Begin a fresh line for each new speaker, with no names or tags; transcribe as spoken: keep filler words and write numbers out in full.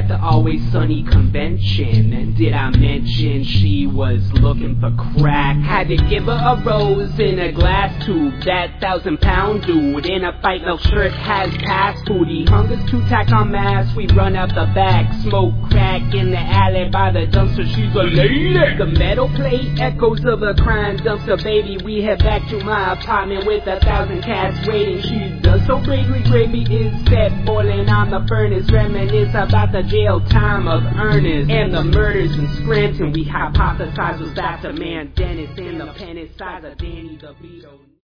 at the Always Sunny convention. And did I mention she was looking for crack? Had to give her a rose in a glass tube. That thousand pound dude in a fight milk shirt has passed food. He hungers to tack on mask. We run out the back, smoke crack in the alley by the dumpster. She's a lady. The metal plate echoes of a crying dumpster baby. We head back to my apartment with a thousand cats waiting. She does so greatly. Gravy is set boiling on the furnace. Reminisce about the jail time of Ernest and the murders in Scranton. We hypothesize was that the man Dennis and the pen size of Danny DeVito.